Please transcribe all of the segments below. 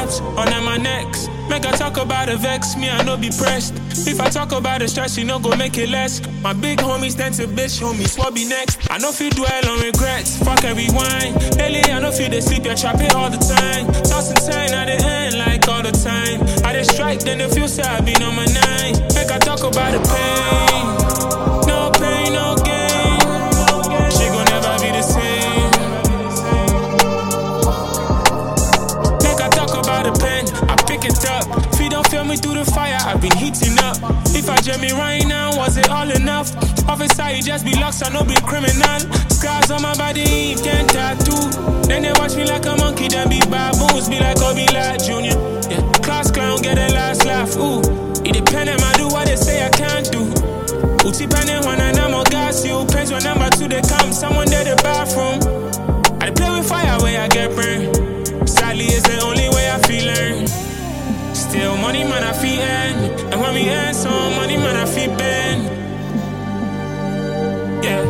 collapse under my necks. Make I talk about the vex, me I no be pressed. If I talk about the stress, you no go make it less. My big homies tend to bitch, homies, what be next? I no feel dwell on regrets, fuck every wine. Lately I no feel they sleep, you trap it all the time. Toss and turn at the end like all the time. I just strike, then they feel sad, I been on my nine. Make I talk about the pain. No pain, no gain. She gon' never be the same. Make I talk about the pen, I pick it up. If you don't feel me through the fire, I've been heating up. If I jam me right now, was it all enough? Officer, you just be locked, I no be criminal. Scars on my body, can't tattoo. Then they watch me like a monkey, then be baboons. Be like Obi Lad Jr. Yeah. Class clown, get a last laugh, ooh. It depends on I do what they say I can't do. Uti panic when I'm on gas, you. Pains when number two, they come, someone there the bathroom. I play with fire where I get burned. Sadly, it's the only way I feel earned. Still money, man, I feel earn. And when we earn some money, man, I feel bend. Yeah.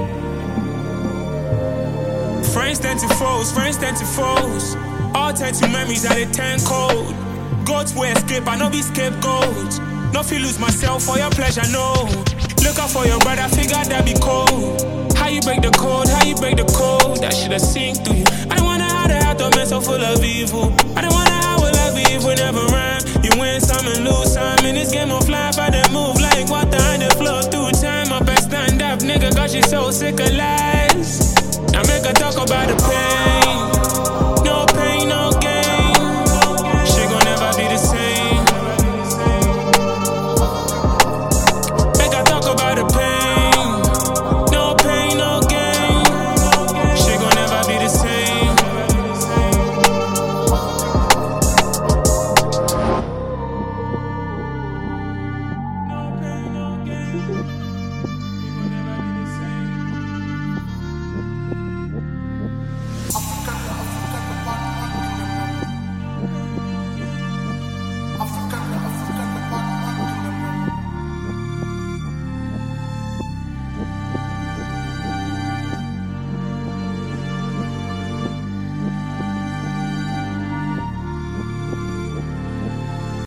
Friends tend to foes, friends tend to foes. All tend to memories that they turn cold. Go to escape, I no be scapegoat. No feel lose myself for your pleasure, no. Look out for your brother, figure that be cold. How you break the code, how you break the code. That shit I sink through you. I don't wanna have the heart of man so full of evil. I don't wanna have a love if we never rhyme. You win some and lose some. In this game of life, I done move like water and they flow through time. Up and stand up, nigga, got you so sick of lies. Now make her talk about the pain.